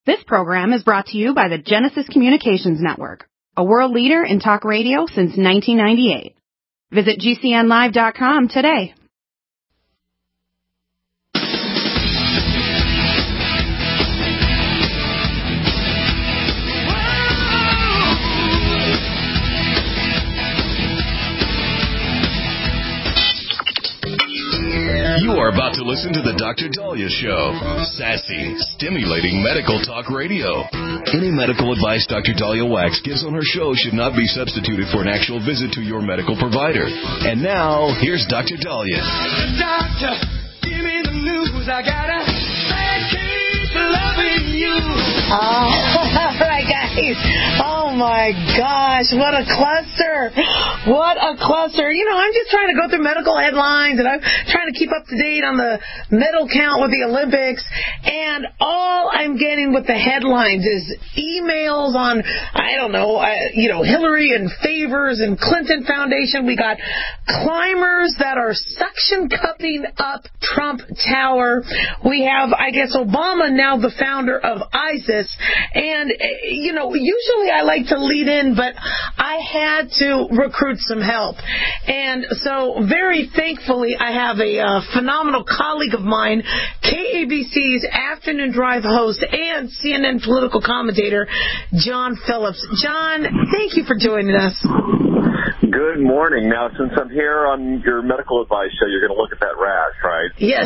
This program is brought to you by the Genesis Communications Network, a world leader in talk radio since 1998. Visit GCNlive.com today. You are about to listen to the Dr. Daliah Show. Sassy, stimulating medical talk radio. Any medical advice Dr. Daliah Wax gives on her show should not be substituted for an actual visit to your medical provider. And now, here's Dr. Daliah. Doctor, give me the news. I gotta keep loving you. All right, guys. Oh, my gosh. What a cluster. What a cluster. You know, I'm just trying to go through medical headlines, and I'm trying to keep up to date on the medal count with the Olympics, and all I'm getting with the headlines is emails on, I don't know, Hillary and Favors and Clinton Foundation. We got climbers that are suction cupping up Trump Tower. We have, I guess, Obama now the founder of ISIS. And, usually I like to lead in, but I had to recruit some help. And so very thankfully I have a phenomenal colleague of mine, KABC's Afternoon Drive host and CNN political commentator, John Phillips. John, thank you for joining us. Good morning. Now, since I'm here on your medical advice show, you're going to look at that rash, right? Yes.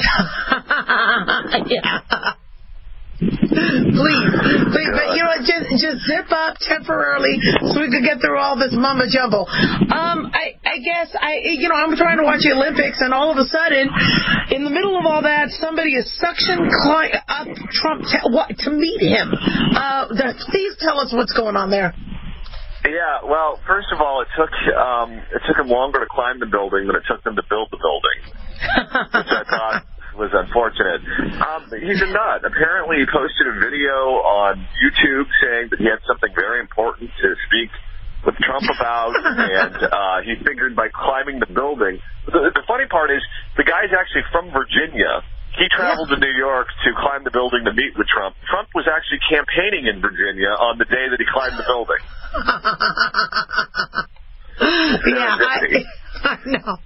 Yeah. Please, but just zip up temporarily so we could get through all this mumbo jumbo. I guess I'm trying to watch the Olympics, and all of a sudden, in the middle of all that, somebody is suction up Trump to meet him. Please tell us what's going on there. Yeah, well, first of all, it took him longer to climb the building than it took them to build the building, which I thought was unfortunate. He's a nut. Apparently, he posted a video on YouTube saying that he had something very important to speak with Trump about, and he figured by climbing the building. The funny part is, the guy's actually from Virginia. He traveled to New York to climb the building to meet with Trump. Trump was actually campaigning in Virginia on the day that he climbed the building. I know.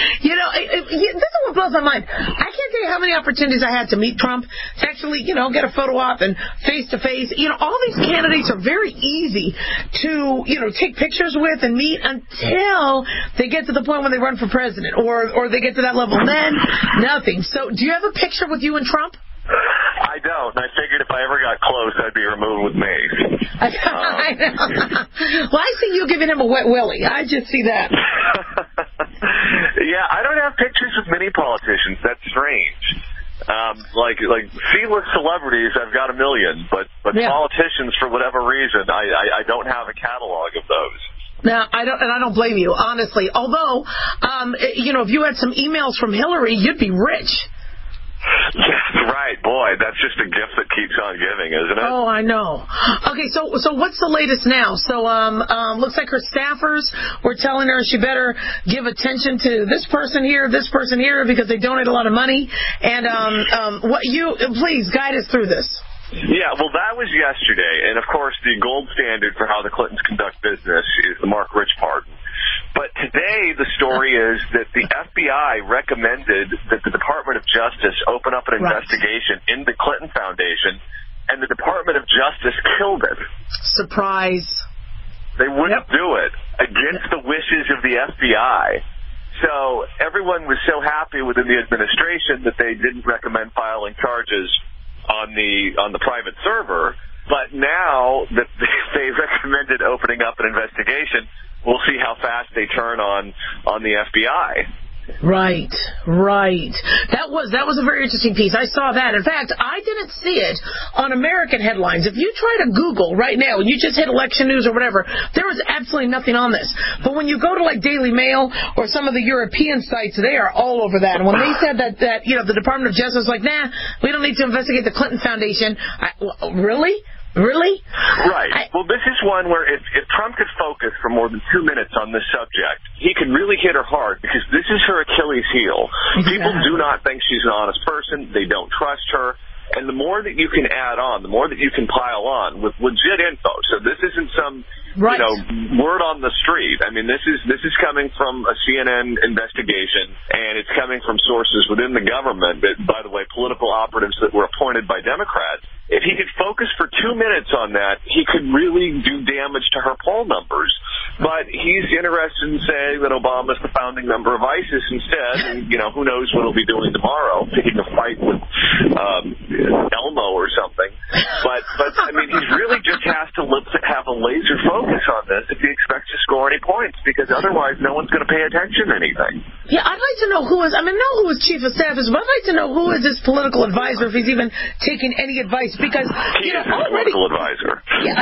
This is what blows my mind. I can't tell you how many opportunities I had to meet Trump, to actually, get a photo op and face-to-face. All these candidates are very easy to, take pictures with and meet until they get to the point when they run for president or they get to that level. Then, nothing. So, do you have a picture with you and Trump? I don't. I figured if I ever got close, I'd be removed with mace. I know. Well, I see you giving him a wet willy. I just see that. Yeah, I don't have pictures with many politicians. That's strange. Like C-list celebrities, I've got a million, but politicians, for whatever reason, I don't have a catalog of those. No, I don't blame you, honestly. Although, if you had some emails from Hillary, you'd be rich. That's right, boy. That's just a gift that keeps on giving, isn't it? Oh, I know. Okay, so what's the latest now? So, looks like her staffers were telling her she better give attention to this person here, because they donate a lot of money. And please guide us through this. Yeah, well, that was yesterday, and of course, the gold standard for how the Clintons conduct business is the Mark Rich pardon. But today, the story is that the FBI recommended that the Department of Justice open up an investigation in the Clinton Foundation, and the Department of Justice killed it. Surprise. They wouldn't do it against the wishes of the FBI. So everyone was so happy within the administration that they didn't recommend filing charges on the private server. But now that they recommended opening up an investigation, we'll see how fast they turn on the FBI. Right. That was a very interesting piece. I saw that. In fact, I didn't see it on American headlines. If you try to Google right now and you just hit election news or whatever, there is absolutely nothing on this. But when you go to like Daily Mail or some of the European sites, they are all over that. And when they said that the Department of Justice was like, nah, we don't need to investigate the Clinton Foundation. Really? Really? Right. Well, this is one where if Trump could focus for more than 2 minutes on this subject, he could really hit her hard, because this is her Achilles heel. People do not think she's an honest person. They don't trust her. And the more that you can add on, the more that you can pile on with legit info. So this isn't some word on the street. I mean, this is coming from a CNN investigation, and it's coming from sources within the government. But, by the way, political operatives that were appointed by Democrats. If he could focus for 2 minutes on that, he could really do damage to her poll numbers. But he's interested in saying that Obama's the founding member of ISIS instead, and, who knows what he'll be doing tomorrow, picking a fight with Elmo or something. But I mean, he really just has to have a laser focus on this if he expects to score any points, because otherwise no one's going to pay attention to anything. Yeah, I'd like to know who his chief of staff is, but I'd like to know who is his political advisor, if he's even taking any advice, because, he is his political advisor. Yeah,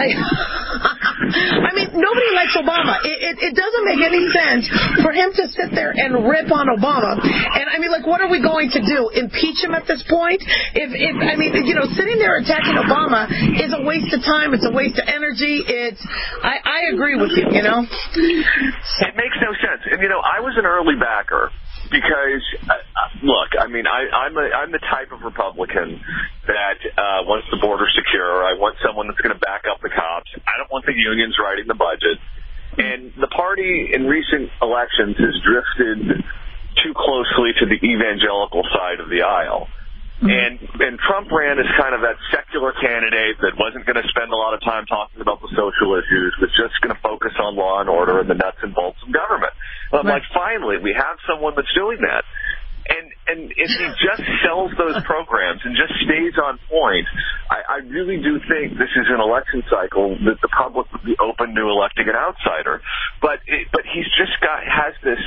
I mean, nobody likes Obama. It doesn't make any sense for him to sit there and rip on Obama. And, I mean, like, what are we going to do? Impeach him at this point? Sitting there attacking Obama is a waste of time. It's a waste of energy. I agree with you, It makes no sense. And, I was an early backer. Because, look, I mean, I'm the type of Republican that wants the border secure. I want someone that's going to back up the cops. I don't want the unions writing the budget. And the party in recent elections has drifted too closely to the evangelical side of the aisle. And Trump ran as kind of that secular candidate that wasn't going to spend a lot of time talking about the social issues, was just going to focus on law and order and the nuts and bolts of government. And I'm like, finally, we have someone that's doing that. And if he just sells those programs and just stays on point, I really do think this is an election cycle that the public would be open to electing an outsider. But he's just has this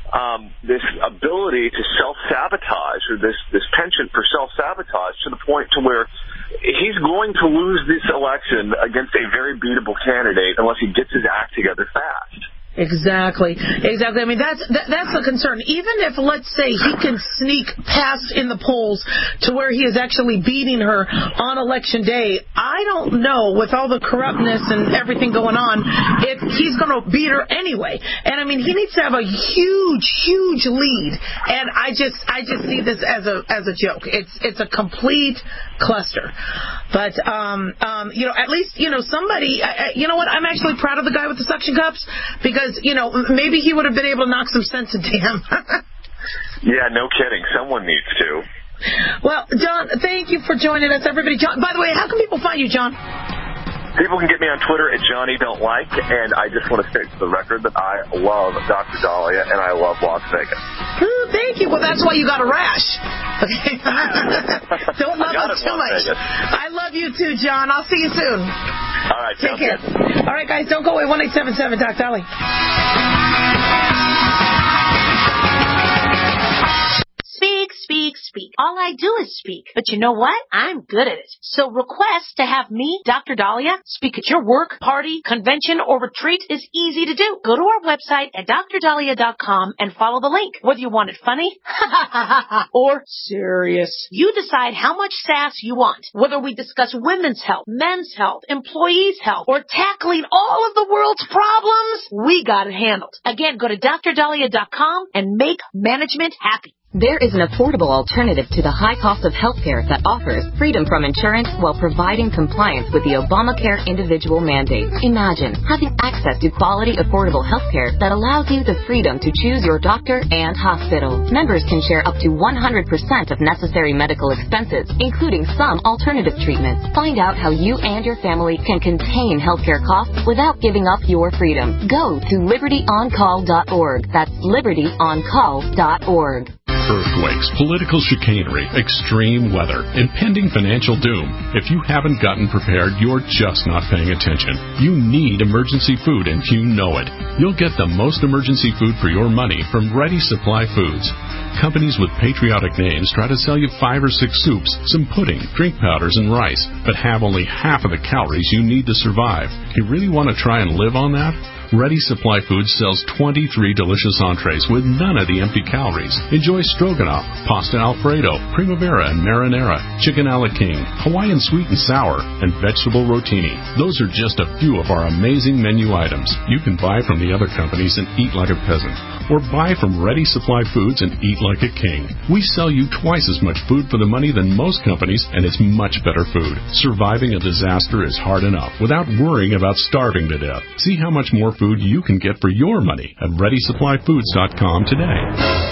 ability to self-sabotage, or this penchant for self-sabotage, to the point to where he's going to lose this election against a very beatable candidate unless he gets his act together fast. Exactly. I mean, that's the concern. Even if, let's say, he can sneak past in the polls to where he is actually beating her on Election Day, I don't know, with all the corruptness and everything going on, if he's going to beat her anyway. And, I mean, he needs to have a huge lead. And I just see this as a joke. It's a complete cluster. But, at least, somebody, you know what, I'm actually proud of the guy with the suction cups, because, maybe he would have been able to knock some sense into him. Yeah, no kidding. Someone needs to. Well, John, thank you for joining us, everybody. John, by the way, how can people find you, John? People can get me on Twitter at JohnnyDon'tLike, and I just want to state for the record that I love Dr. Dahlia and I love Las Vegas. Thank you. Well, that's why you got a rash. Okay. Don't love us too much. Vegas. I love you too, John. I'll see you soon. All right. Take care. All right, guys, don't go away. 1-877 Doc Dolly. Speak. All I do is speak. But you know what? I'm good at it. So request to have me, Dr. Dahlia, speak at your work, party, convention, or retreat is easy to do. Go to our website at drdahlia.com and follow the link. Whether you want it funny or serious, you decide how much sass you want. Whether we discuss women's health, men's health, employees' health, or tackling all of the world's problems, we got it handled. Again, go to drdahlia.com and make management happy. There is an affordable alternative to the high cost of healthcare that offers freedom from insurance while providing compliance with the Obamacare individual mandate. Imagine having access to quality, affordable healthcare that allows you the freedom to choose your doctor and hospital. Members can share up to 100% of necessary medical expenses, including some alternative treatments. Find out how you and your family can contain healthcare costs without giving up your freedom. Go to libertyoncall.org. That's libertyoncall.org. Earthquakes, political chicanery, extreme weather, impending financial doom. If you haven't gotten prepared, you're just not paying attention. You need emergency food, and you know it. You'll get the most emergency food for your money from Ready Supply Foods. Companies with patriotic names try to sell you 5 or 6 soups, some pudding, drink powders, and rice, but have only half of the calories you need to survive. You really want to try and live on that? Ready Supply Foods sells 23 delicious entrees with none of the empty calories. Enjoy stroganoff, pasta alfredo, primavera and marinara, chicken a la king, Hawaiian sweet and sour, and vegetable rotini. Those are just a few of our amazing menu items. You can buy from the other companies and eat like a peasant, or buy from Ready Supply Foods and eat like a king. We sell you twice as much food for the money than most companies, and it's much better food. Surviving a disaster is hard enough without worrying about starving to death. See how much more food you can get for your money at ReadySupplyFoods.com today.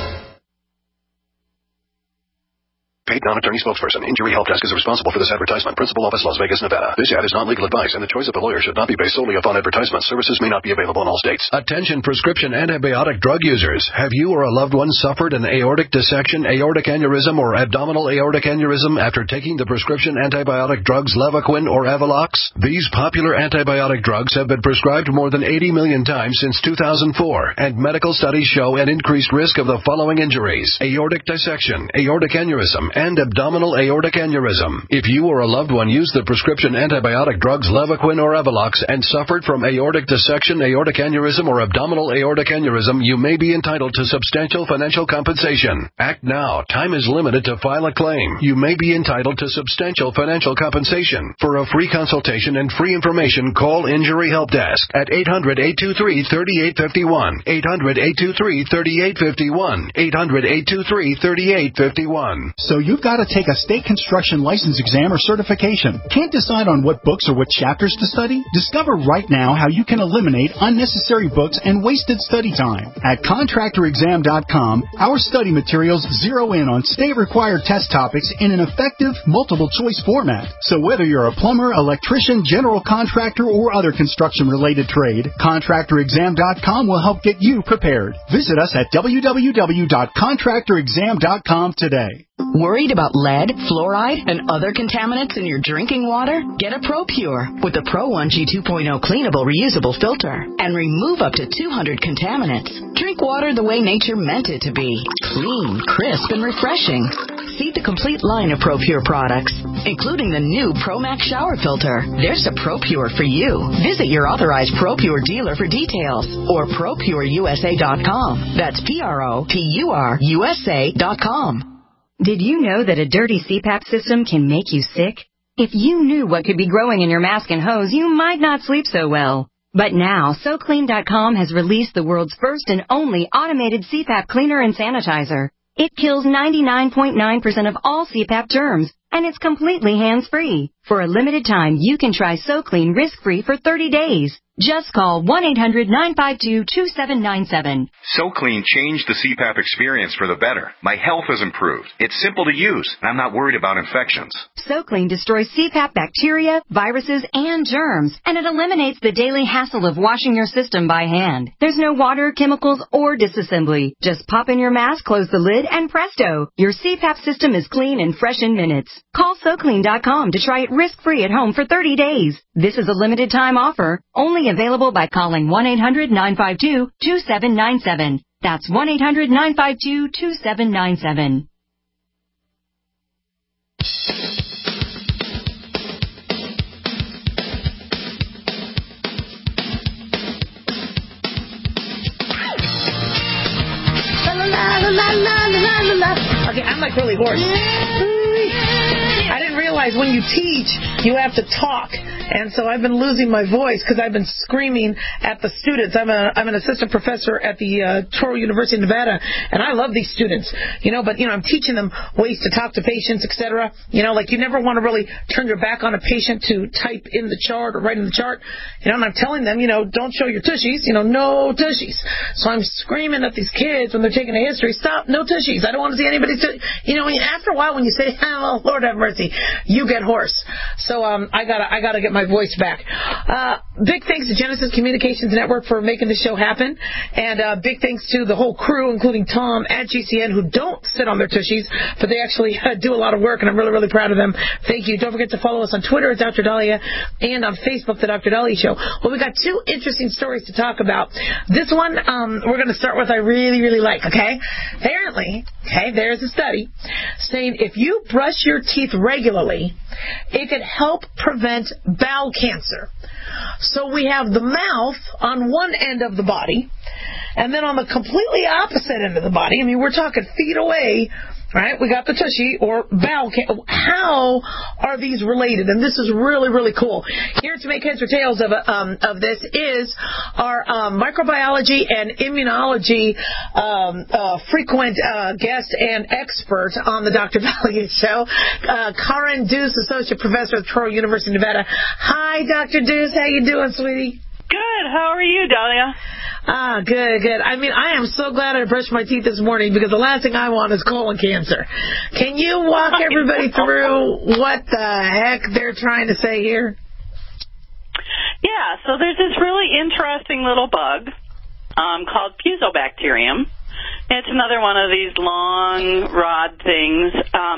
Paid non-attorney spokesperson. Injury Help Desk is responsible for this advertisement. Principal office, Las Vegas, Nevada. This ad is not legal advice, and the choice of a lawyer should not be based solely upon advertisements. Services may not be available in all states. Attention prescription antibiotic drug users. Have you or a loved one suffered an aortic dissection, aortic aneurysm, or abdominal aortic aneurysm after taking the prescription antibiotic drugs Levaquin or Avelox? These popular antibiotic drugs have been prescribed more than 80 million times since 2004, and medical studies show an increased risk of the following injuries: aortic dissection, aortic aneurysm, and abdominal aortic aneurysm. If you or a loved one used the prescription antibiotic drugs Levaquin or Avelox and suffered from aortic dissection, aortic aneurysm, or abdominal aortic aneurysm, you may be entitled to substantial financial compensation. Act now. Time is limited to file a claim. You may be entitled to substantial financial compensation. For a free consultation and free information, call Injury Help Desk at 800-823-3851, 800-823-3851, 800-823-3851. So you've got to take a state construction license exam or certification. Can't decide on what books or what chapters to study? Discover right now how you can eliminate unnecessary books and wasted study time. At ContractorExam.com, our study materials zero in on state-required test topics in an effective, multiple-choice format. So whether you're a plumber, electrician, general contractor, or other construction-related trade, ContractorExam.com will help get you prepared. Visit us at www.ContractorExam.com today. Worried about lead, fluoride, and other contaminants in your drinking water? Get a ProPure with the Pro 1G 2.0 cleanable reusable filter and remove up to 200 contaminants. Drink water the way nature meant it to be. Clean, crisp, and refreshing. See the complete line of ProPure products, including the new ProMax shower filter. There's a ProPure for you. Visit your authorized ProPure dealer for details or ProPureUSA.com. That's ProPureUSA.com. Did you know that a dirty CPAP system can make you sick? If you knew what could be growing in your mask and hose, you might not sleep so well. But now, SoClean.com has released the world's first and only automated CPAP cleaner and sanitizer. It kills 99.9% of all CPAP germs, and it's completely hands-free. For a limited time, you can try SoClean risk-free for 30 days. Just call 1-800-952-2797. SoClean changed the CPAP experience for the better. My health has improved. It's simple to use, and I'm not worried about infections. SoClean destroys CPAP bacteria, viruses, and germs, and it eliminates the daily hassle of washing your system by hand. There's no water, chemicals, or disassembly. Just pop in your mask, close the lid, and presto! Your CPAP system is clean and fresh in minutes. Call SoClean.com to try it risk-free at home for 30 days. This is a limited-time offer, only available by calling 1-800-952-2797. That's 1-800-952-2797. Okay, I'm like really hoarse. I didn't realize when you teach, you have to talk. And so I've been losing my voice because I've been screaming at the students. I'm an assistant professor at the Touro University of Nevada, and I love these students, but I'm teaching them ways to talk to patients, etc. Like you never want to really turn your back on a patient to type in the chart or write in the chart, and I'm telling them, don't show your tushies, no tushies. So I'm screaming at these kids when they're taking a history, stop, no tushies. I don't want to see anybody, after a while when you say, oh, Lord have mercy, you get hoarse. So I gotta get my voice back. Big thanks to Genesis Communications Network for making the show happen, and big thanks to the whole crew, including Tom at GCN, who don't sit on their tushies, but they actually do a lot of work, and I'm really, really proud of them. Thank you. Don't forget to follow us on Twitter at Dr. Dahlia and on Facebook, The Dr. Dahlia Show. Well, we got two interesting stories to talk about. This one we're going to start with I really, really like, okay? Apparently, there's a study saying if you brush your teeth regularly, it could help prevent bowel cancer. So we have the mouth on one end of the body, and then on the completely opposite end of the body, I mean, we're talking feet away, right? We got the tushy or bowel cancer. How are these related? And this is really, really cool. Here to make heads or tails of this is our microbiology and immunology frequent guest and expert on the Dr. Dahlia Show, Karen Deuce, Associate Professor at Troy University, Nevada. Hi, Dr. Deuce. How you doing, sweetie? Good. How are you, Dahlia? Good. I mean, I am so glad I brushed my teeth this morning because the last thing I want is colon cancer. Can you walk everybody through what the heck they're trying to say here? Yeah, so there's this really interesting little bug called Fusobacterium. It's another one of these long rod things,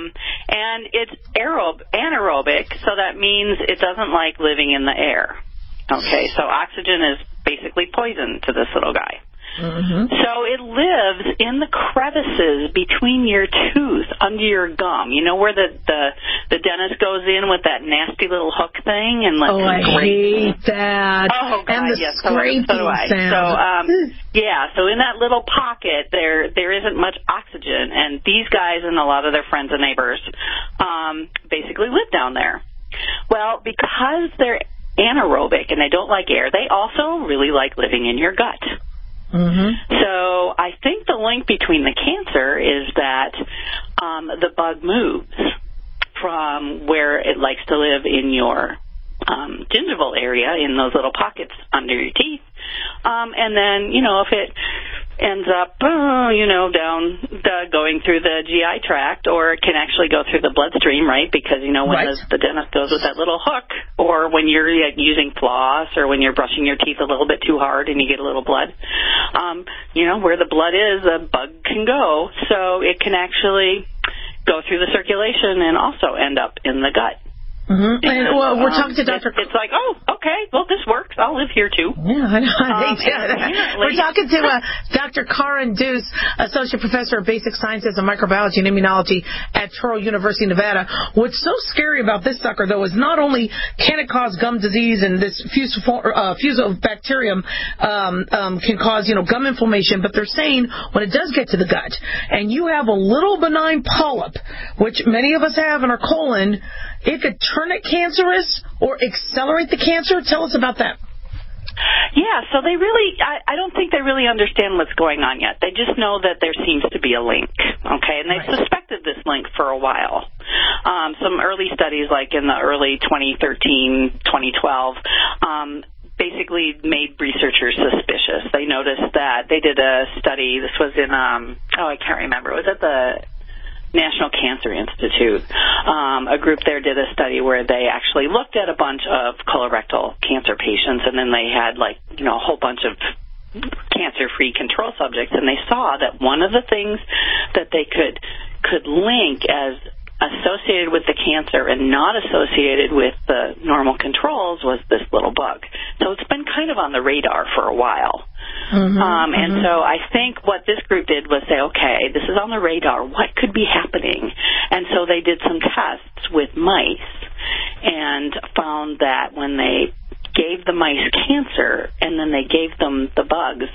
and it's anaerobic, so that means it doesn't like living in the air. Okay, so oxygen is basically poison to this little guy. Mm-hmm. So it lives in the crevices between your tooth, under your gum. You know where the dentist goes in with that nasty little hook thing and like I hate that. Oh God, and the yes, scraping so do I. sound. So in that little pocket there isn't much oxygen, and these guys and a lot of their friends and neighbors basically live down there. Well, because they're anaerobic and they don't like air, they also really like living in your gut. Mm-hmm. So I think the link between the cancer is that the bug moves from where it likes to live in your gingival area, in those little pockets under your teeth, and then, if it ends up, down going through the GI tract, or it can actually go through the bloodstream, right? Because, when the dentist goes with that little hook, or when you're using floss, or when you're brushing your teeth a little bit too hard and you get a little blood, where the blood is, the bug can go. So it can actually go through the circulation and also end up in the gut. Mm-hmm. And we're talking to Dr. It's like, okay, well, this works. I'll live here, too. Yeah, I know. We're talking to Dr. Karen Deuce, Associate Professor of Basic Sciences and Microbiology and Immunology at Troy University, Nevada. What's so scary about this sucker, though, is not only can it cause gum disease, and this Fusobacterium can cause, gum inflammation, but they're saying when it does get to the gut, and you have a little benign polyp, which many of us have in our colon, it could turn it cancerous or accelerate the cancer. Tell us about that. Yeah, so they really, I don't think they really understand what's going on yet. They just know that there seems to be a link, okay? And they've suspected this link for a while. Some early studies, like in the early 2013, 2012, basically made researchers suspicious. They noticed that they did a study. This was in, I can't remember. It was at the National Cancer Institute. A group there did a study where they actually looked at a bunch of colorectal cancer patients, and then they had a whole bunch of cancer-free control subjects, and they saw that one of the things that they could link as associated with the cancer and not associated with the normal controls was this little bug. So it's been kind of on the radar for a while. Mm-hmm, and so I think what this group did was say, okay, this is on the radar. What could be happening? And so they did some tests with mice and found that when they gave the mice cancer and then they gave them the bugs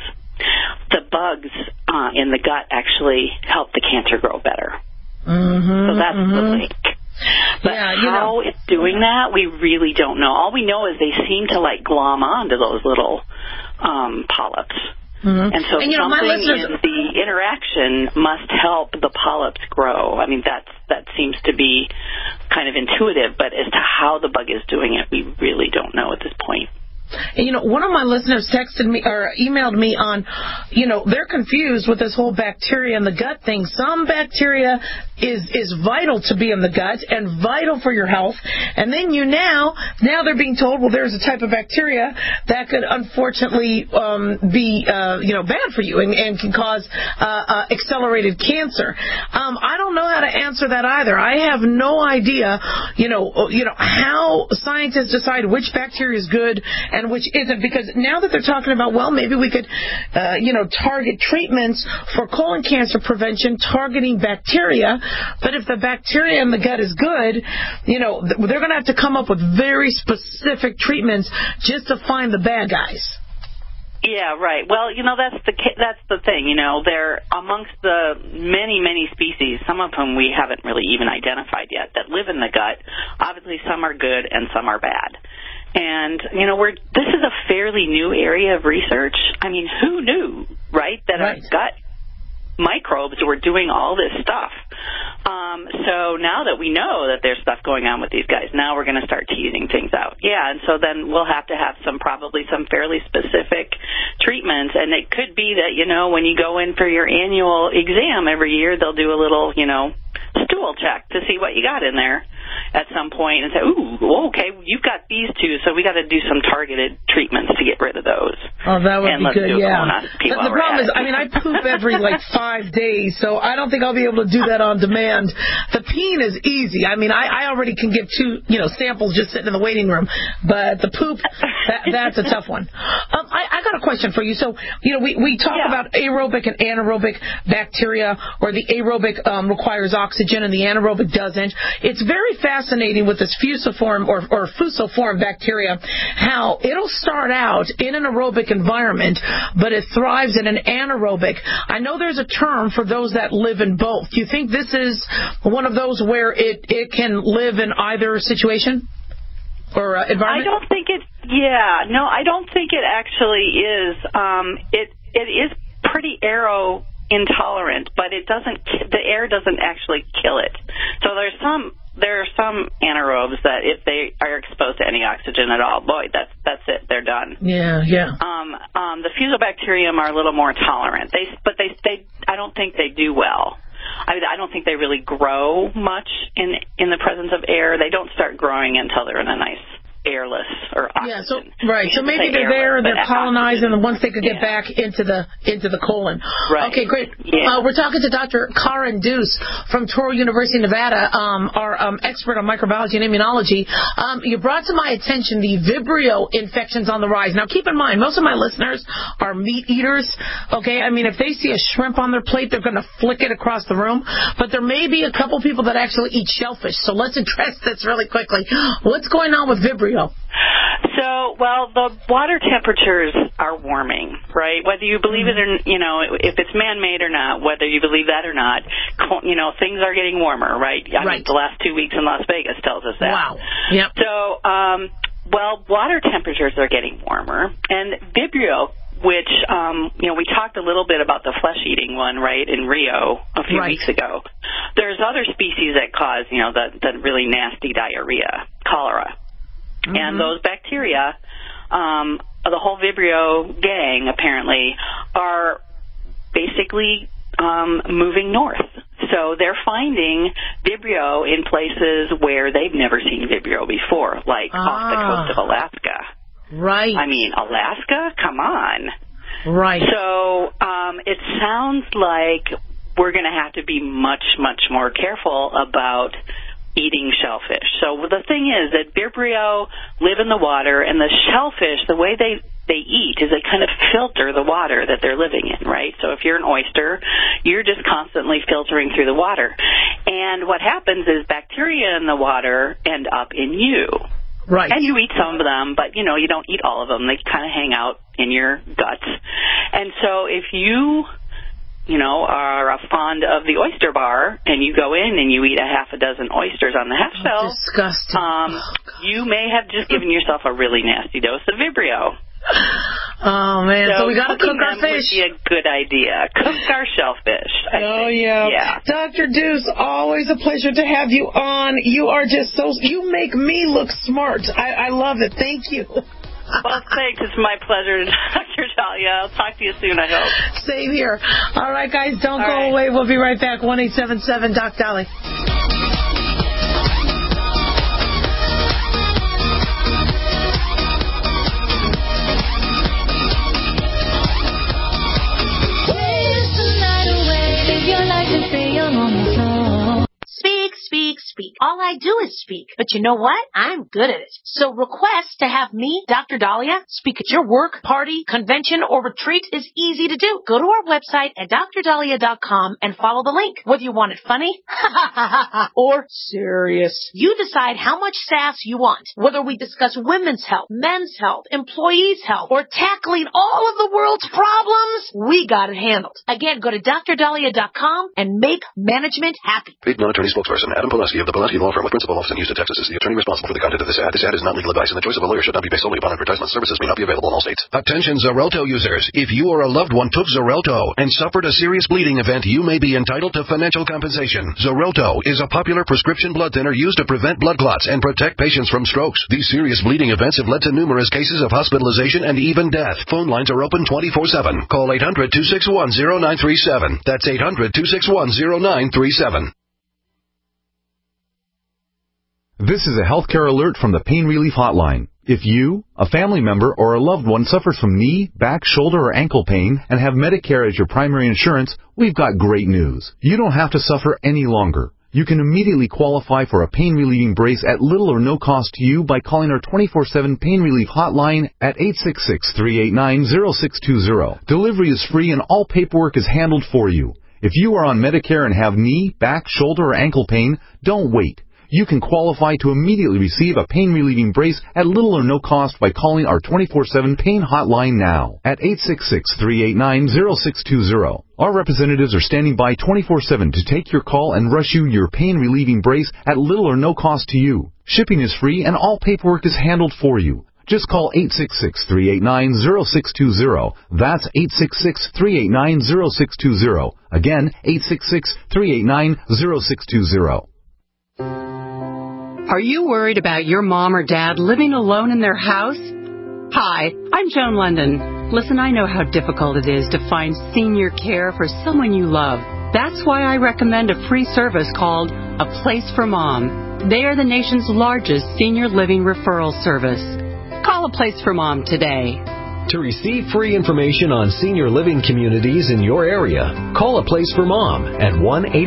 in the gut actually helped the cancer grow better. Mm-hmm, so that's the link. But how it's doing that, we really don't know. All we know is they seem to glom onto those little polyps. Mm-hmm. And so something in the interaction must help the polyps grow. I mean, that seems to be kind of intuitive, but as to how the bug is doing it, we really don't know at this point. And, one of my listeners texted me or emailed me on, they're confused with this whole bacteria in the gut thing. Some bacteria is vital to be in the gut and vital for your health. And then now they're being told, well, there's a type of bacteria that could unfortunately be, bad for you and can cause accelerated cancer. I don't know how to answer that either. I have no idea, how scientists decide which bacteria is good and which isn't, because now that they're talking about, well, maybe we could, target treatments for colon cancer prevention targeting bacteria, But if the bacteria in the gut is good, they're going to have to come up with very specific treatments just to find the bad guys. Yeah, right. Well, that's the thing. They're amongst the many species, some of whom we haven't really even identified yet, that live in the gut. Obviously, some are good and some are bad. And, this is a fairly new area of research. I mean, who knew, right, that our gut microbes were doing all this stuff? So now that we know that there's stuff going on with these guys, now we're going to start teasing things out. Yeah, and so then we'll have to have probably some fairly specific treatments. And it could be that, when you go in for your annual exam every year, they'll do a little, stool check to see what you got in there at some point and say, ooh, okay, you've got these two, so we got to do some targeted treatments to get rid of those. Oh, that would be good, yeah. But the problem is, I poop every 5 days, so I don't think I'll be able to do that on demand. The peen is easy. I already can give 2, samples just sitting in the waiting room, but the poop, that's a tough one. I got a question for you. So, we talk about aerobic and anaerobic bacteria, or the aerobic requires oxygen and the anaerobic doesn't. It's very fascinating with this fusiform or fusiform bacteria, how it'll start out in an aerobic environment, but it thrives in an anaerobic. I know there's a term for those that live in both. Do you think this is one of those where it can live in either situation or environment? I don't think I don't think it actually is. It is pretty aero intolerant, but the air doesn't actually kill it. So there are some anaerobes that if they are exposed to any oxygen at all, boy, that's it, they're done. Yeah. The Fusobacterium are a little more tolerant. But I don't think they do well. I don't think they really grow much in the presence of air. They don't start growing until they're in a nice airless or oxygen. So maybe they're there and they're colonized, and once they could get back into the colon. Right. Okay, great. Yeah. We're talking to Dr. Karen Deuce from Touro University, Nevada, our expert on microbiology and immunology. You brought to my attention the Vibrio infections on the rise. Now, keep in mind, most of my listeners are meat eaters. Okay, if they see a shrimp on their plate, they're going to flick it across the room. But there may be a couple people that actually eat shellfish. So let's address this really quickly. What's going on with Vibrio? So, the water temperatures are warming, right? Whether you believe it or, if it's man-made or not, whether you believe that or not, things are getting warmer, right? I mean, the last 2 weeks in Las Vegas tells us that. Wow. Yep. So, water temperatures are getting warmer, and Vibrio, which, we talked a little bit about the flesh-eating one, right, in Rio a few weeks ago. There's other species that cause, the really nasty diarrhea, cholera. Mm-hmm. And those bacteria, the whole Vibrio gang, apparently, are basically moving north. So they're finding Vibrio in places where they've never seen Vibrio before, like off the coast of Alaska. Right. Alaska? Come on. Right. So it sounds like we're going to have to be much, much more careful about eating shellfish. So the thing is that Vibrio live in the water, and the shellfish, the way they eat is they kind of filter the water that they're living in, right? So if you're an oyster, you're just constantly filtering through the water. And what happens is bacteria in the water end up in you. Right. And you eat some of them, but, you don't eat all of them. They kind of hang out in your guts. And so if you are fond of the oyster bar, and you go in and you eat a half a dozen oysters on the half shell, disgusting. You may have just given yourself a really nasty dose of Vibrio. Oh, man. So we got to cook our fish. Would be a good idea. Cook our shellfish. Yeah. Dr. Deuce, always a pleasure to have you on. You are just you make me look smart. I love it. Thank you. Well, thanks. It's my pleasure, Dr. Dahlia. I'll talk to you soon, I hope. Same here. All right, guys, don't go away. We'll be right back. 1-877-DOC-DOLLY. Speak. All I do is speak. But you know what? I'm good at it. So request to have me, Dr. Dahlia, speak at your work, party, convention, or retreat is easy to do. Go to our website at drdahlia.com and follow the link. Whether you want it funny or serious, you decide how much sass you want. Whether we discuss women's health, men's health, employees' health, or tackling all of the world's problems, we got it handled. Again, go to drdahlia.com and make management happy. Paid non-attorney spokesperson Adam Pulaski of the Pulaski Law Firm with principal office in Houston, Texas is the attorney responsible for the content of this ad. This ad is not legal advice, and the choice of a lawyer should not be based solely upon advertisement. Services may not be available in all states. Attention Xarelto users. If you or a loved one took Xarelto and suffered a serious bleeding event, you may be entitled to financial compensation. Xarelto is a popular prescription blood thinner used to prevent blood clots and protect patients from strokes. These serious bleeding events have led to numerous cases of hospitalization and even death. Phone lines are open 24/7. Call 800-261-0937. That's 800-261-0937. This is a healthcare alert from the Pain Relief Hotline. If you, a family member, or a loved one suffers from knee, back, shoulder, or ankle pain and have Medicare as your primary insurance, we've got great news. You don't have to suffer any longer. You can immediately qualify for a pain-relieving brace at little or no cost to you by calling our 24/7 Pain Relief Hotline at 866-389-0620. Delivery is free and all paperwork is handled for you. If you are on Medicare and have knee, back, shoulder, or ankle pain, don't wait. You can qualify to immediately receive a pain-relieving brace at little or no cost by calling our 24/7 Pain Hotline now at 866-389-0620. Our representatives are standing by 24/7 to take your call and rush you your pain-relieving brace at little or no cost to you. Shipping is free and all paperwork is handled for you. Just call 866-389-0620. That's 866-389-0620. Again, 866-389-0620. Are you worried about your mom or dad living alone in their house? Hi, I'm Joan London. Listen, I know how difficult it is to find senior care for someone you love. That's why I recommend a free service called A Place for Mom. They are the nation's largest senior living referral service. Call A Place for Mom today. To receive free information on senior living communities in your area, call A Place for Mom at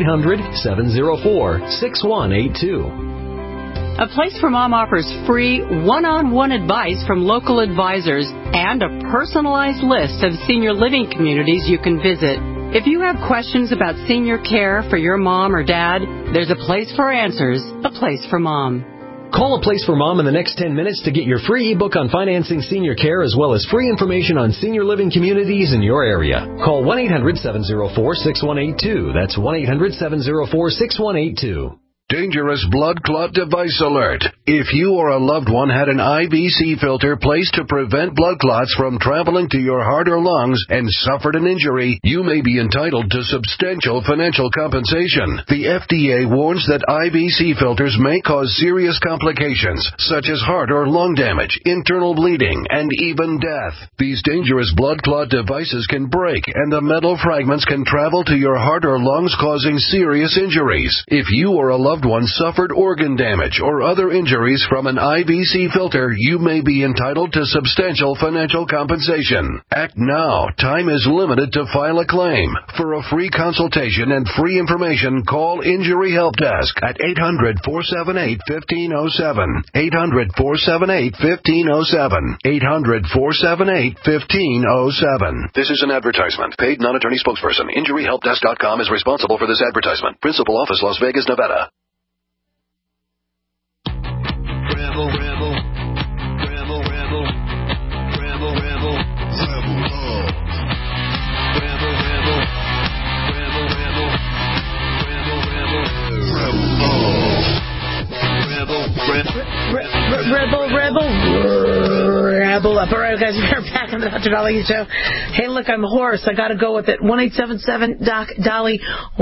1-800-704-6182. A Place for Mom offers free one-on-one advice from local advisors and a personalized list of senior living communities you can visit. If you have questions about senior care for your mom or dad, there's a place for answers, A Place for Mom. Call A Place for Mom in the next 10 minutes to get your free ebook on financing senior care as well as free information on senior living communities in your area. Call 1-800-704-6182. That's 1-800-704-6182. Dangerous blood clot device alert. If you or a loved one had an IVC filter placed to prevent blood clots from traveling to your heart or lungs and suffered an injury, you may be entitled to substantial financial compensation. The FDA warns that IVC filters may cause serious complications, such as heart or lung damage, internal bleeding, and even death. These dangerous blood clot devices can break, and the metal fragments can travel to your heart or lungs, causing serious injuries. If you or a loved one suffered organ damage or other injuries from an IVC filter, you may be entitled to substantial financial compensation. Act now. Time is limited to file a claim. For a free consultation and free information, call Injury Help Desk at 800-478-1507. 800-478-1507. 800-478-1507. This is an advertisement. Paid non-attorney spokesperson. InjuryHelpDesk.com is responsible for this advertisement. Principal office, Las Vegas, Nevada. Rebel, rebel, rebel, rebel, rebel, rebel, rebel, rebel, rebel, rebel, rebel, rebel, rebel up. All right, guys, we're back on the Dr. Dolly Show. Hey, look, I'm hoarse. I got to go with it. 1-877-DOC-DOLLY,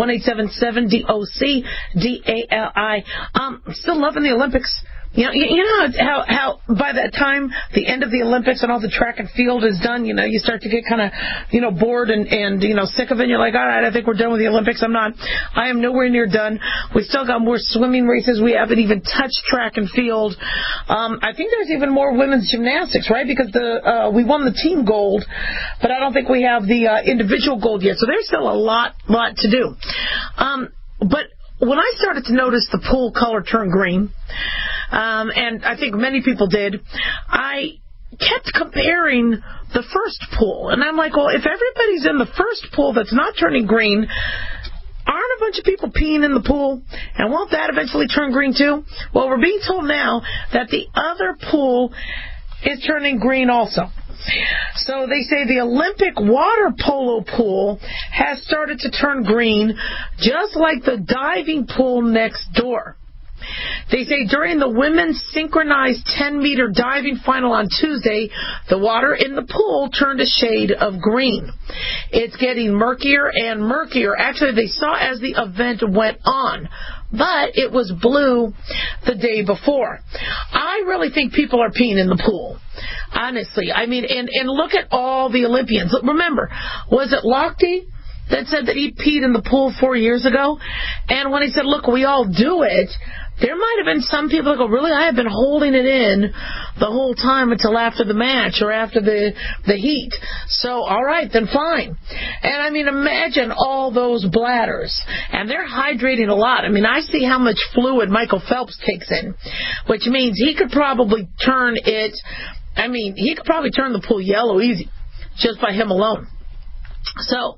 1-877-DOC-DALI. Still loving the Olympics. You know how by the time the end of the Olympics and all the track and field is done, you start to get kind of, bored and sick of it. And you're like, all right, I think we're done with the Olympics. I am nowhere near done. We still got more swimming races. We haven't even touched track and field. I think there's even more women's gymnastics, right? Because we won the team gold, but I don't think we have the individual gold yet. So there's still a lot to do. But when I started to notice the pool color turn green, and I think many people did, I kept comparing the first pool. And I'm like, well, if everybody's in the first pool that's not turning green, aren't a bunch of people peeing in the pool? And won't that eventually turn green too? Well, we're being told now that the other pool is turning green also. So they say the Olympic water polo pool has started to turn green, just like the diving pool next door. They say during the women's synchronized 10-meter diving final on Tuesday, the water in the pool turned a shade of green. It's getting murkier and murkier. Actually, they saw as the event went on, but it was blue the day before. I really think people are peeing in the pool. Honestly. I mean, and look at all the Olympians. Remember, was it Lochte that said that he peed in the pool 4 years ago? And when he said, look, we all do it, there might have been some people that go, really, I have been holding it in the whole time until after the match or after the heat. So, all right, then fine. And, I mean, imagine all those bladders. And they're hydrating a lot. I mean, I see how much fluid Michael Phelps takes in, which means he could probably turn it, I mean, he could probably turn the pool yellow easy just by him alone. So,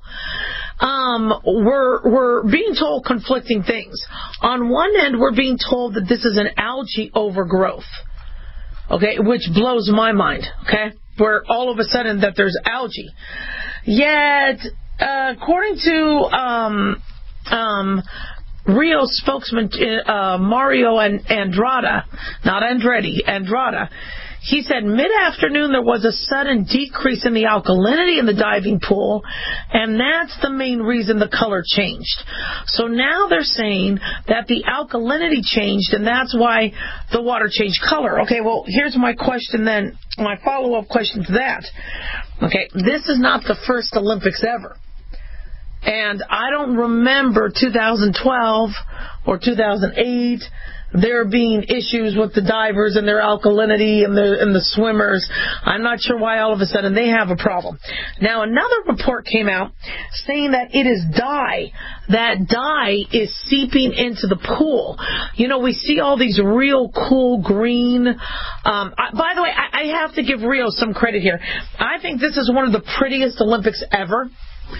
we're being told conflicting things. On one end, we're being told that this is an algae overgrowth, okay, which blows my mind, okay, where all of a sudden that there's algae. Yet, according to Rio spokesman Mario Andrada, not Andretti, Andrada, he said mid-afternoon there was a sudden decrease in the alkalinity in the diving pool, and that's the main reason the color changed. So now they're saying that the alkalinity changed, and that's why the water changed color. Okay, well, here's my question then, my follow-up question to that. Okay, this is not the first Olympics ever. And I don't remember 2012 or 2008 there being issues with the divers and their alkalinity and the swimmers. I'm not sure why all of a sudden they have a problem. Now, another report came out saying that it is dye. That dye is seeping into the pool. You know, we see all these real cool green. By the way, I have to give Rio some credit here. I think this is one of the prettiest Olympics ever.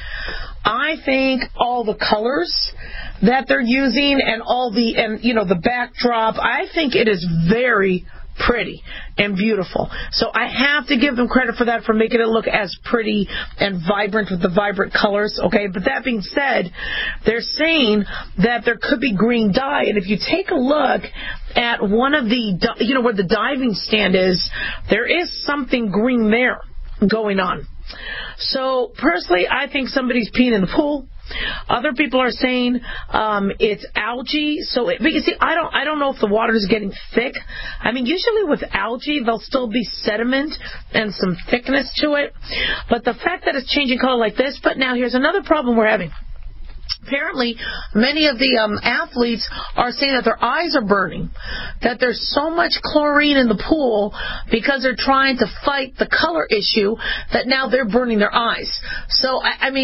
I think all the colors that they're using and the backdrop, I think it is very pretty and beautiful. So I have to give them credit for that, for making it look as pretty and vibrant with the vibrant colors, okay? But that being said, they're saying that there could be green dye, and if you take a look at one of the, where the diving stand is, there is something green there going on. So, personally, I think somebody's peeing in the pool. Other people are saying it's algae. But you see, I don't know if the water is getting thick. I mean, usually with algae, there'll still be sediment and some thickness to it. But the fact that it's changing color like this, but now here's another problem we're having. Apparently, many of the athletes are saying that their eyes are burning, that there's so much chlorine in the pool because they're trying to fight the color issue that now they're burning their eyes. So,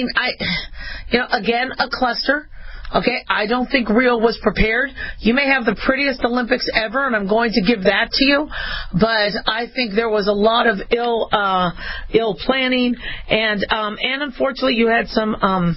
again, a cluster. Okay, I don't think Rio was prepared. You may have the prettiest Olympics ever, and I'm going to give that to you, but I think there was a lot of ill planning, and unfortunately, you had some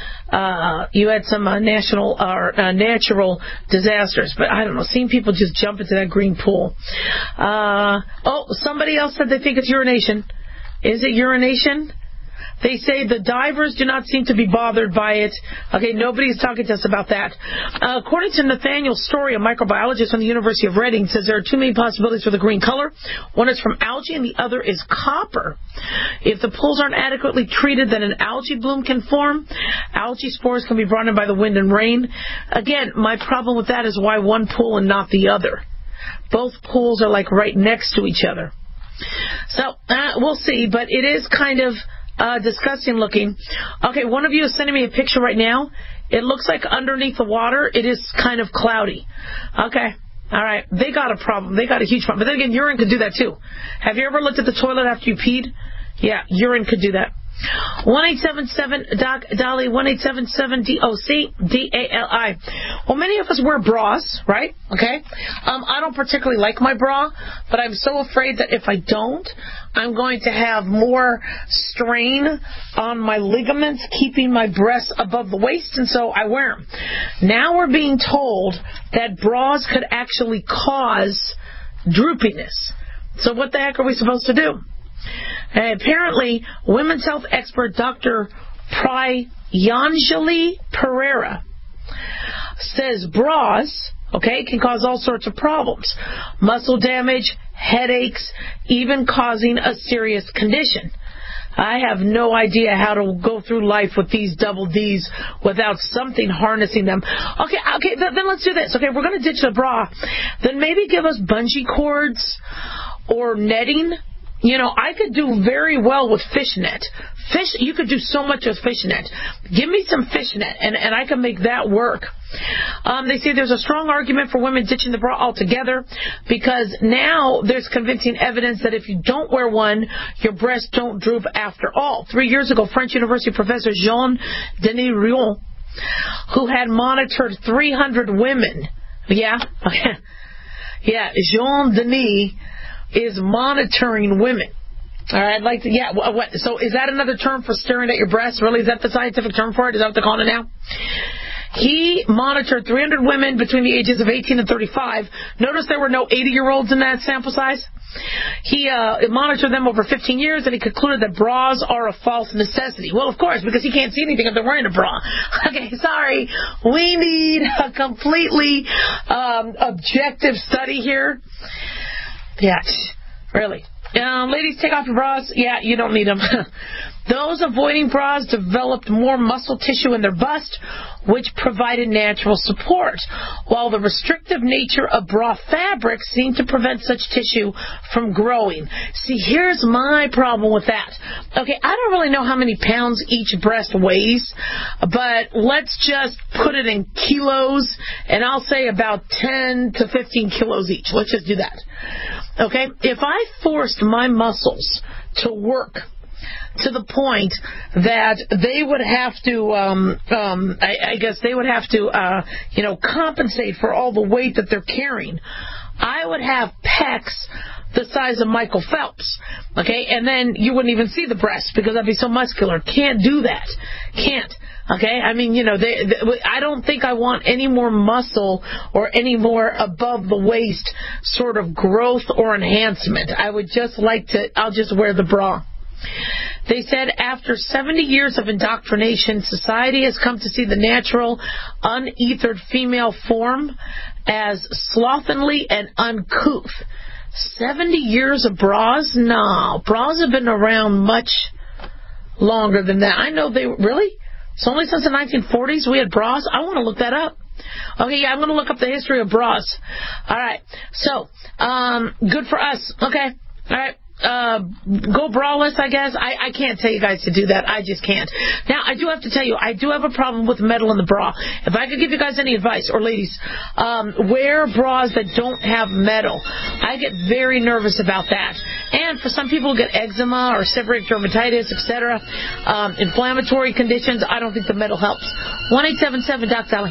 national or natural disasters. But I don't know, seeing people just jump into that green pool. Somebody else said they think it's urination. Is it urination? They say the divers do not seem to be bothered by it. Okay, nobody's talking to us about that. According to Nathaniel Story, a microbiologist from the University of Reading, says there are two main possibilities for the green color. One is from algae and the other is copper. If the pools aren't adequately treated, then an algae bloom can form. Algae spores can be brought in by the wind and rain. Again, my problem with that is why one pool and not the other. Both pools are like right next to each other. So, we'll see, but it is kind of disgusting looking. Okay, one of you is sending me a picture right now. It looks like underneath the water, it is kind of cloudy. Okay, all right. They got a problem. They got a huge problem. But then again, urine could do that too. Have you ever looked at the toilet after you peed? Yeah, urine could do that. 1-877-DOC-DALI, 1-877-DOC-DALI. Well, many of us wear bras, right? Okay. I don't particularly like my bra, but I'm so afraid that if I don't, I'm going to have more strain on my ligaments, keeping my breasts above the waist, and so I wear them. Now we're being told that bras could actually cause droopiness. So what the heck are we supposed to do? Apparently, women's health expert Dr. Priyanjali Pereira says bras, can cause all sorts of problems. Muscle damage, headaches, even causing a serious condition. I have no idea how to go through life with these double Ds without something harnessing them. Okay, then let's do this. Okay, we're going to ditch the bra. Then maybe give us bungee cords or netting. I could do very well with fishnet. You could do so much with fishnet. Give me some fishnet, and I can make that work. They say there's a strong argument for women ditching the bra altogether because now there's convincing evidence that if you don't wear one, your breasts don't droop after all. 3 years ago, French University professor Jean-Denis Rion, who had monitored 300 women. Jean-Denis is monitoring women. All right, what? So is that another term for staring at your breasts? Really, is that the scientific term for it? Is that what they're calling it now? He monitored 300 women between the ages of 18 and 35. Notice there were no 80-year-olds in that sample size. He monitored them over 15 years, and he concluded that bras are a false necessity. Well, of course, because he can't see anything if they're wearing a bra. Okay, sorry. We need a completely objective study here. Yeah, really. Ladies, take off your bras. Yeah, you don't need them. Those avoiding bras developed more muscle tissue in their bust, which provided natural support, while the restrictive nature of bra fabric seemed to prevent such tissue from growing. See, here's my problem with that. Okay, I don't really know how many pounds each breast weighs, but let's just put it in kilos, and I'll say about 10 to 15 kilos each. Let's just do that. Okay, if I forced my muscles to work to the point that they would have to, I guess they would have to, compensate for all the weight that they're carrying, I would have pecs the size of Michael Phelps, okay? And then you wouldn't even see the breasts because I'd be so muscular. Can't do that. Can't. Okay? I mean, I don't think I want any more muscle or any more above the waist sort of growth or enhancement. I would just I'll just wear the bra. They said after 70 years of indoctrination, society has come to see the natural, unethered female form as slovenly and uncouth. 70 years of bras? No. Bras have been around much longer than that. I know really? It's only since the 1940s we had bras? I want to look that up. Okay, yeah, I'm going to look up the history of bras. All right. So, good for us. Okay. All right. Go braless, I guess. I can't tell you guys to do that. I just can't. Now, I do have to tell you, I do have a problem with metal in the bra. If I could give you guys any advice, or ladies, wear bras that don't have metal. I get very nervous about that. And for some people who get eczema or seborrheic dermatitis, etc., inflammatory conditions, I don't think the metal helps. 1-877-DOC-DALI.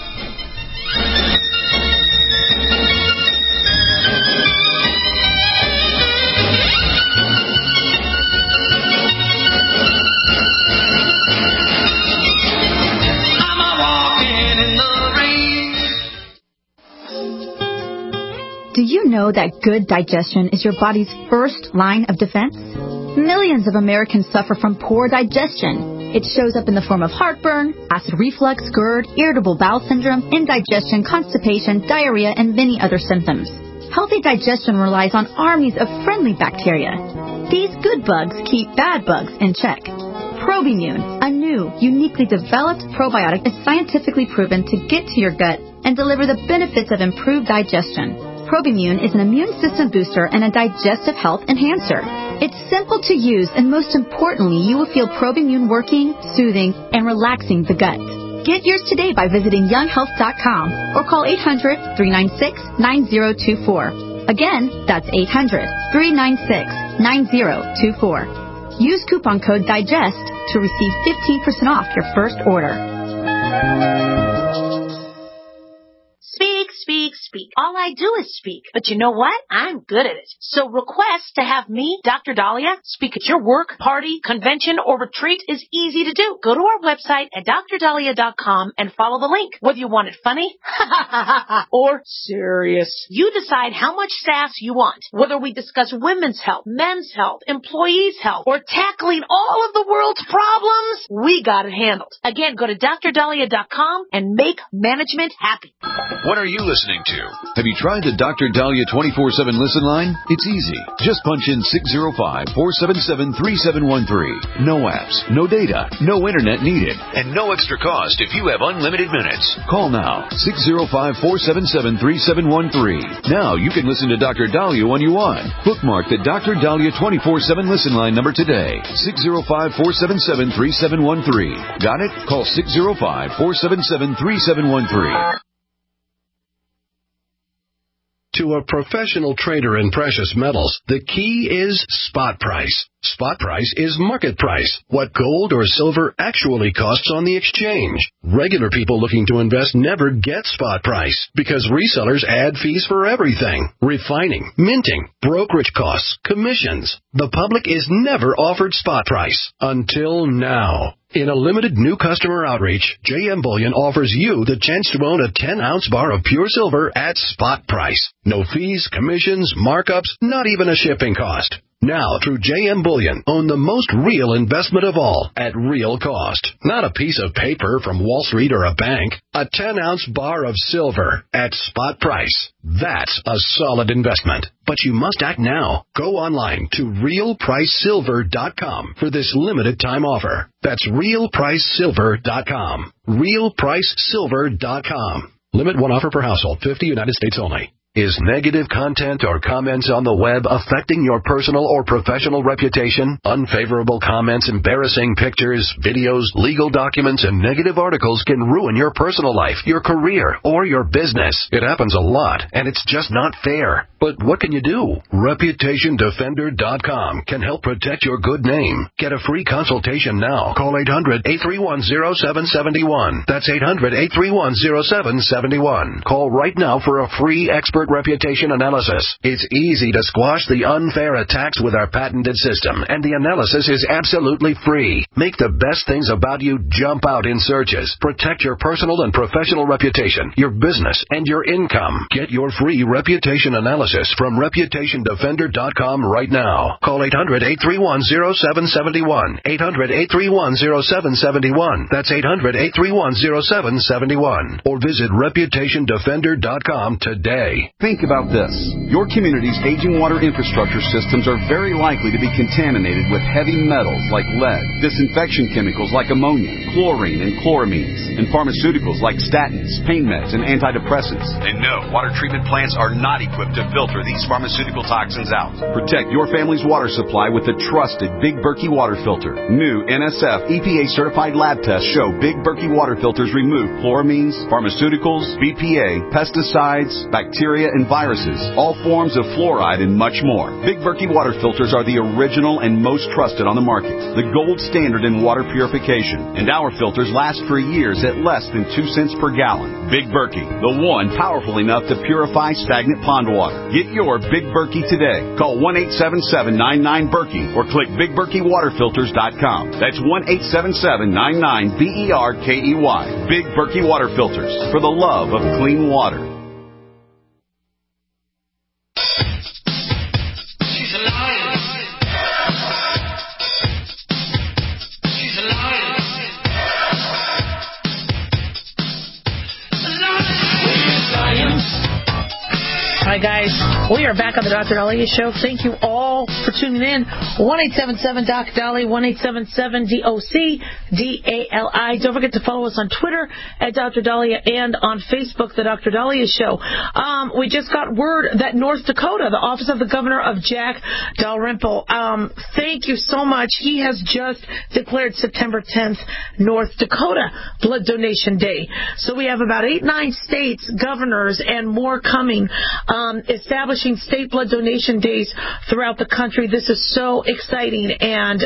Do you know that good digestion is your body's first line of defense? Millions of Americans suffer from poor digestion. It shows up in the form of heartburn, acid reflux, GERD, irritable bowel syndrome, indigestion, constipation, diarrhea, and many other symptoms. Healthy digestion relies on armies of friendly bacteria. These good bugs keep bad bugs in check. Probimune, a new, uniquely developed probiotic, is scientifically proven to get to your gut and deliver the benefits of improved digestion. Probimune is an immune system booster and a digestive health enhancer. It's simple to use, and most importantly, you will feel Probimune working, soothing, and relaxing the gut. Get yours today by visiting younghealth.com or call 800-396-9024. Again, that's 800-396-9024. Use coupon code DIGEST to receive 15% off your first order. Speak. All I do is speak. But you know what? I'm good at it. So request to have me, Dr. Dahlia, speak at your work, party, convention, or retreat is easy to do. Go to our website at drdahlia.com and follow the link. Whether you want it funny or serious, you decide how much sass you want. Whether we discuss women's health, men's health, employees' health, or tackling all of the world's problems, we got it handled. Again, go to drdahlia.com and make management happy. What are you listening to? Have you tried the Dr. Dahlia 24/7 listen line? It's easy. Just punch in 605-477-3713. No apps, no data, no internet needed, and no extra cost if you have unlimited minutes. Call now, 605-477-3713. Now you can listen to Dr. Dahlia when you want. Bookmark the Dr. Dahlia 24/7 listen line number today, 605-477-3713. Got it? Call 605-477-3713. To a professional trader in precious metals, the key is spot price. Spot price is market price, what gold or silver actually costs on the exchange. Regular people looking to invest never get spot price because resellers add fees for everything. Refining, minting, brokerage costs, commissions. The public is never offered spot price until now. In a limited new customer outreach, JM Bullion offers you the chance to own a 10-ounce bar of pure silver at spot price. No fees, commissions, markups, not even a shipping cost. Now, through JM Bullion, own the most real investment of all at real cost. Not a piece of paper from Wall Street or a bank. A 10-ounce bar of silver at spot price. That's a solid investment. But you must act now. Go online to realpricesilver.com for this limited time offer. That's realpricesilver.com. realpricesilver.com. Limit one offer per household, 50 United States only. Is negative content or comments on the web affecting your personal or professional reputation? Unfavorable comments, embarrassing pictures, videos, legal documents, and negative articles can ruin your personal life, your career, or your business. It happens a lot, and it's just not fair. But what can you do? ReputationDefender.com can help protect your good name. Get a free consultation now. Call 800-831-0771. That's 800-831-0771. Call right now for a free expert reputation analysis. It's easy to squash the unfair attacks with our patented system, and the analysis is absolutely free. Make the best things about you jump out in searches. Protect your personal and professional reputation, your business, and your income. Get your free reputation analysis from ReputationDefender.com right now. Call 800-831-0771. 800-831-0771. That's 800-831-0771. Or visit ReputationDefender.com today. Think about this. Your community's aging water infrastructure systems are very likely to be contaminated with heavy metals like lead, disinfection chemicals like ammonia, chlorine and chloramines, and pharmaceuticals like statins, pain meds, and antidepressants. And no, water treatment plants are not equipped to filter these pharmaceutical toxins out. Protect your family's water supply with the trusted Big Berkey water filter. New NSF EPA certified lab tests show Big Berkey water filters remove chloramines, pharmaceuticals, BPA, pesticides, bacteria, and viruses, all forms of fluoride, and much more. Big Berkey water filters are the original and most trusted on the market, the gold standard in water purification, and our filters last for years at less than 2 cents per gallon. Big Berkey, the one powerful enough to purify stagnant pond water. Get your Big Berkey today. Call 1-877-99-BERKEY or click BigBerkeyWaterFilters.com. That's 1-877-99-BERKEY. Big Berkey Water Filters, for the love of clean water. Hi, guys. We are back on the Dr. Dahlia Show. Thank you all for tuning in. 1-877-DOC-DALI, 1-877-DOC-DALI. Don't forget to follow us on Twitter at Dr. Dahlia and on Facebook, The Dr. Dahlia Show. We just got word that North Dakota, the office of the governor of Jack Dalrymple, thank you so much. He has just declared September 10th North Dakota Blood Donation Day. So we have about 8-9 states, governors, and more coming, establishing establishing state blood donation days throughout the country. This is so exciting, and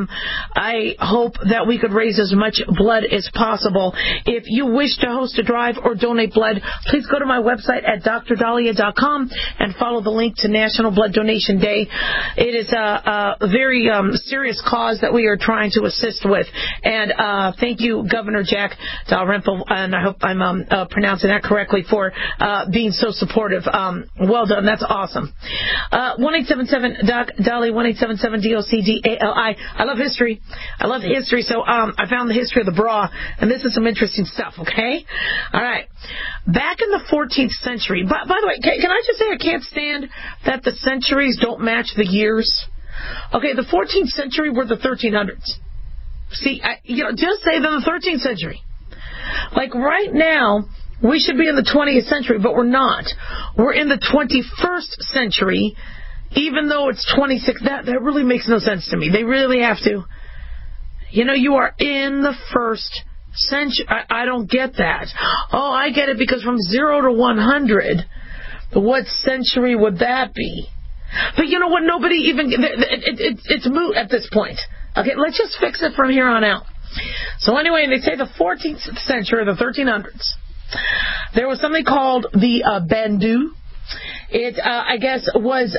I hope that we could raise as much blood as possible. If you wish to host a drive or donate blood, please go to my website at drdahlia.com and follow the link to National Blood Donation Day. It is a very serious cause that we are trying to assist with, and thank you, Governor Jack Dalrymple, and I hope I'm pronouncing that correctly, for being so supportive. Well done. That's awesome. 1-877-DOC-DALI, 1-877-DOC-DALI. I love history. So I found the history of the bra, and this is some interesting stuff, okay? All right. Back in the 14th century, by the way, can I just say I can't stand that the centuries don't match the years? Okay, the 14th century were the 1300s. See, just say them the 13th century. Like right now, we should be in the 20th century, but we're not. We're in the 21st century, even though it's 26. That really makes no sense to me. They really have to. You are in the first century. I don't get that. Oh, I get it, because from 0 to 100, what century would that be? But you know what? Nobody even... It's moot at this point. Okay, let's just fix it from here on out. So anyway, they say the 14th century, or the 1300s, there was something called the bandeau. It, I guess, was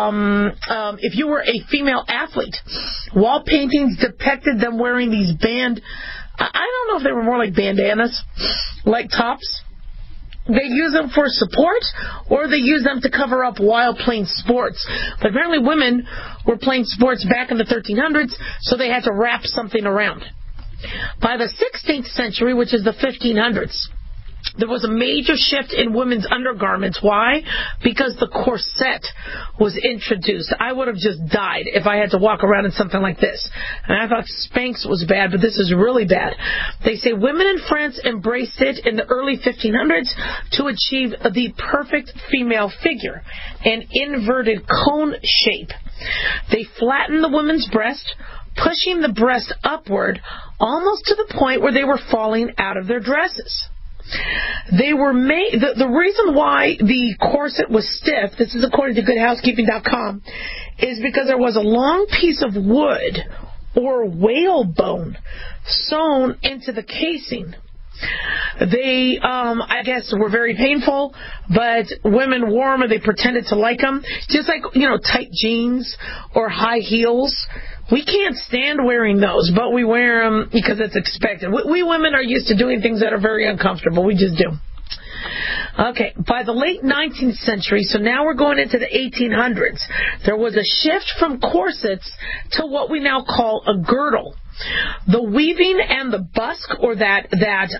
if you were a female athlete, wall paintings depicted them wearing these I don't know if they were more like bandanas, like tops. They use them for support, or they use them to cover up while playing sports. But apparently women were playing sports back in the 1300s, so they had to wrap something around. By the 16th century, which is the 1500s, there was a major shift in women's undergarments. Why? Because the corset was introduced. I would have just died if I had to walk around in something like this. And I thought Spanx was bad, but this is really bad. They say women in France embraced it in the early 1500s to achieve the perfect female figure, an inverted cone shape. They flattened the woman's breast, pushing the breast upward almost to the point where they were falling out of their dresses. They were made. The reason why the corset was stiff, this is according to GoodHousekeeping.com, is because there was a long piece of wood or whalebone sewn into the casing. They, I guess, were very painful, but women wore them and they pretended to like them. Just like, tight jeans or high heels. We can't stand wearing those, but we wear them because it's expected. We women are used to doing things that are very uncomfortable. We just do. Okay, by the late 19th century, so now we're going into the 1800s, there was a shift from corsets to what we now call a girdle. The weaving and the busk, or the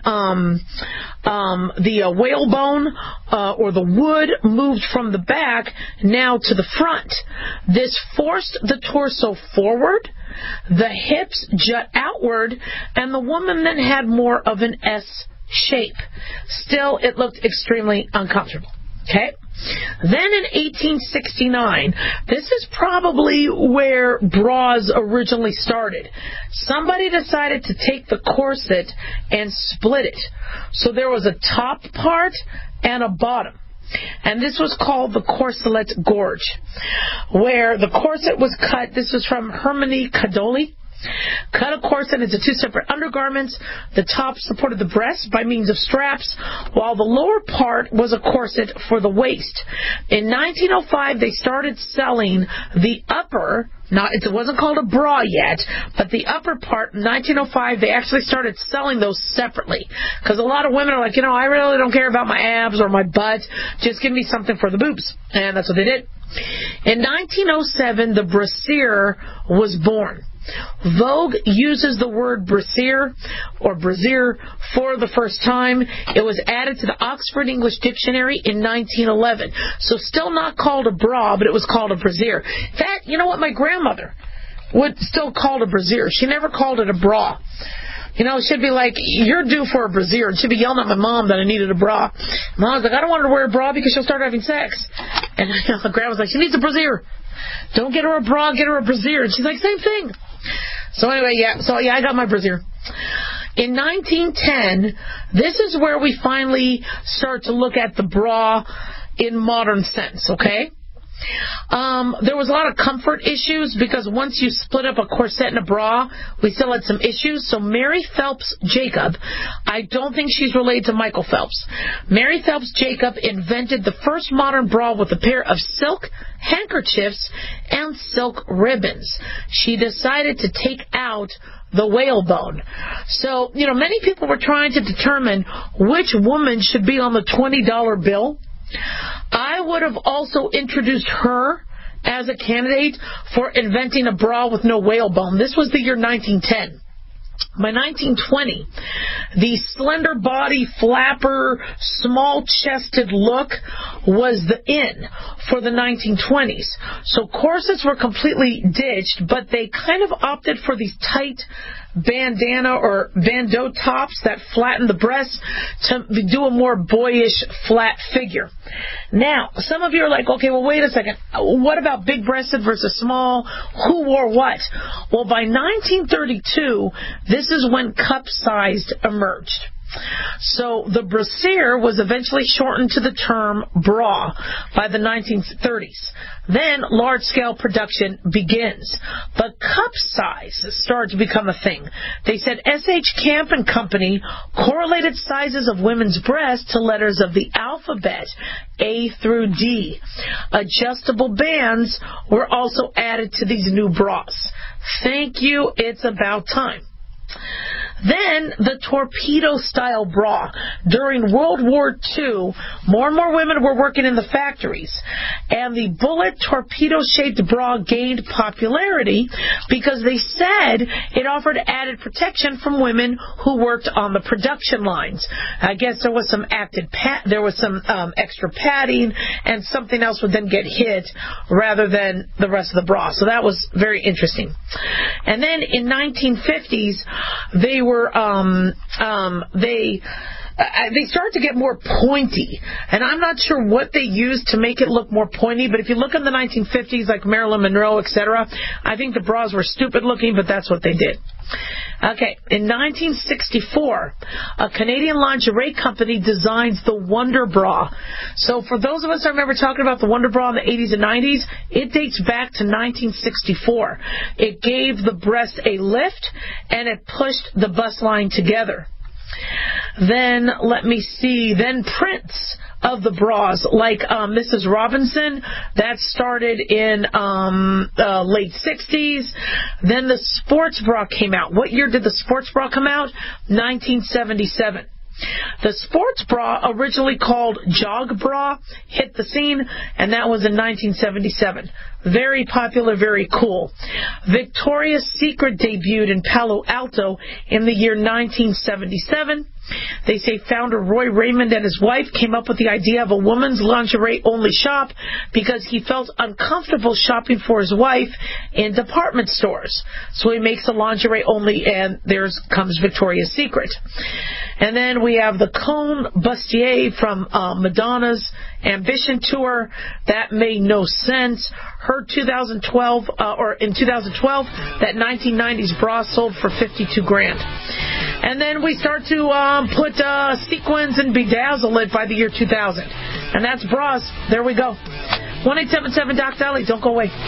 whalebone or the wood, moved from the back now to the front. This forced the torso forward, the hips jut outward, and the woman then had more of an S shape. Still, it looked extremely uncomfortable. Okay? Then in 1869, this is probably where bras originally started. Somebody decided to take the corset and split it. So there was a top part and a bottom. And this was called the corselet gorge, where the corset was cut. This was from Hermione Cadoli. Cut a corset into two separate undergarments. The top supported the breast by means of straps, while the lower part was a corset for the waist. In 1905, they started selling the upper. It wasn't called a bra yet, but the upper part, in 1905, they actually started selling those separately. Because a lot of women are like, I really don't care about my abs or my butt. Just give me something for the boobs. And that's what they did. In 1907, the brassiere was born. Vogue uses the word brassiere or brassiere for the first time. It was added to the Oxford English Dictionary in 1911. So still not called a bra, but it was called a brassiere. In fact, you know what? My grandmother would still call it a brassiere. She never called it a bra. She'd be like, you're due for a brassiere. And she'd be yelling at my mom that I needed a bra. Mom's like, I don't want her to wear a bra because she'll start having sex. And my grandma's like, she needs a brassiere. Don't get her a bra, get her a brassiere. And she's like, same thing. So anyway, I got my brassiere. In 1910, this is where we finally start to look at the bra in modern sense, okay? There was a lot of comfort issues because once you split up a corset and a bra, we still had some issues. So Mary Phelps Jacob, I don't think she's related to Michael Phelps. Mary Phelps Jacob invented the first modern bra with a pair of silk handkerchiefs and silk ribbons. She decided to take out the whalebone. So, many people were trying to determine which woman should be on the $20 bill. I would have also introduced her as a candidate for inventing a bra with no whalebone. This was the year 1910. By 1920, the slender body, flapper, small-chested look was the in for the 1920s. So corsets were completely ditched, but they kind of opted for these tight bandana or bandeau tops that flatten the breasts to do a more boyish, flat figure. Now, some of you are like, okay, well, wait a second. What about big-breasted versus small? Who wore what? Well, by 1932, this is when cup-sized emerged. So the brassiere was eventually shortened to the term bra by the 1930s. Then large-scale production begins. But cup size started to become a thing. They said S.H. Camp and Company correlated sizes of women's breasts to letters of the alphabet, A through D. Adjustable bands were also added to these new bras. Thank you, it's about time. Then the torpedo-style bra. During World War II, more and more women were working in the factories, and the bullet torpedo-shaped bra gained popularity because they said it offered added protection from women who worked on the production lines. I guess there was some extra padding, and something else would then get hit rather than the rest of the bra. So that was very interesting. And then in 1950s, they started to get more pointy, and I'm not sure what they used to make it look more pointy, but if you look in the 1950s, like Marilyn Monroe, etc., I think the bras were stupid looking, but that's what they did. Okay, in 1964, a Canadian lingerie company designs the Wonder Bra. So for those of us that remember talking about the Wonder Bra in the 80s and 90s, it dates back to 1964. It gave the breast a lift, and it pushed the bust line together. Then, let me see, then prints of the bras, like Mrs. Robinson, that started in late 60s. Then the sports bra came out. What year did the sports bra come out? 1977. The sports bra, originally called jog bra, hit the scene, and that was in 1977. Very popular, very cool. Victoria's Secret debuted in Palo Alto in the year 1977. They say founder Roy Raymond and his wife came up with the idea of a woman's lingerie-only shop because he felt uncomfortable shopping for his wife in department stores. So he makes a lingerie-only, and there comes Victoria's Secret. And then we have the Comme Bustier from Madonna's Ambition Tour. That made no sense. Her 2012, that 1990s bra sold for $52,000. And then we start to put sequins and bedazzle it by the year 2000. And that's bras. There we go. 1-877-DOC-DOLLY. Don't go away.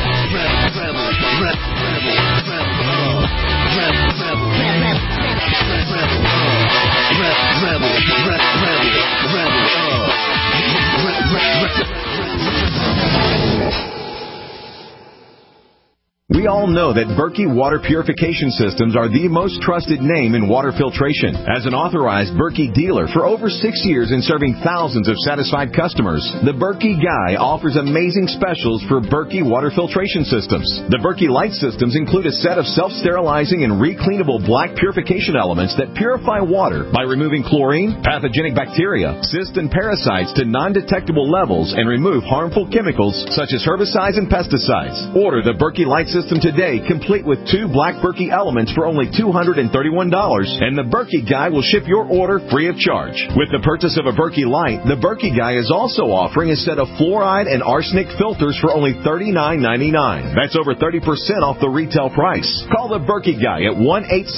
We all know that Berkey Water Purification Systems are the most trusted name in water filtration. As an authorized Berkey dealer for over 6 years and serving thousands of satisfied customers, the Berkey Guy offers amazing specials for Berkey Water Filtration Systems. The Berkey Light Systems include a set of self-sterilizing and recleanable black purification elements that purify water by removing chlorine, pathogenic bacteria, cysts, and parasites to non-detectable levels and remove harmful chemicals such as herbicides and pesticides. Order the Berkey Light System today today, complete with 2 Black Berkey elements for only $231, and the Berkey Guy will ship your order free of charge. With the purchase of a Berkey Light, the Berkey Guy is also offering a set of fluoride and arsenic filters for only $39.99. That's over 30% off the retail price. Call the Berkey Guy at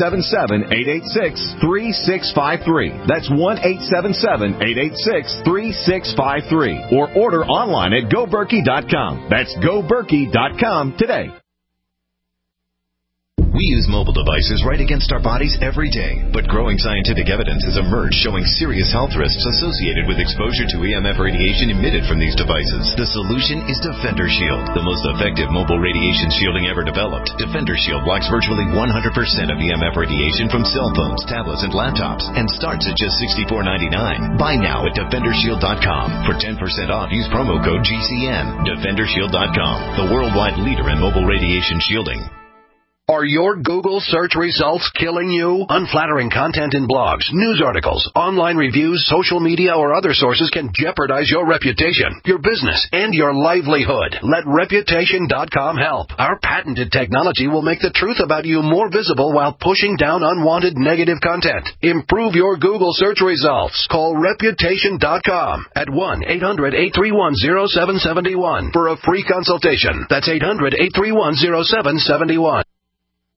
1-877-886-3653. That's 1-877-886-3653. Or order online at GoBerkey.com. That's GoBerkey.com today. We use mobile devices right against our bodies every day, but growing scientific evidence has emerged showing serious health risks associated with exposure to EMF radiation emitted from these devices. The solution is Defender Shield, the most effective mobile radiation shielding ever developed. Defender Shield blocks virtually 100% of EMF radiation from cell phones, tablets, and laptops, and starts at just $64.99. Buy now at DefenderShield.com. For 10% off, use promo code GCN. DefenderShield.com, the worldwide leader in mobile radiation shielding. Are your Google search results killing you? Unflattering content in blogs, news articles, online reviews, social media, or other sources can jeopardize your reputation, your business, and your livelihood. Let Reputation.com help. Our patented technology will make the truth about you more visible while pushing down unwanted negative content. Improve your Google search results. Call Reputation.com at 1-800-831-0771 for a free consultation. That's 800-831-0771.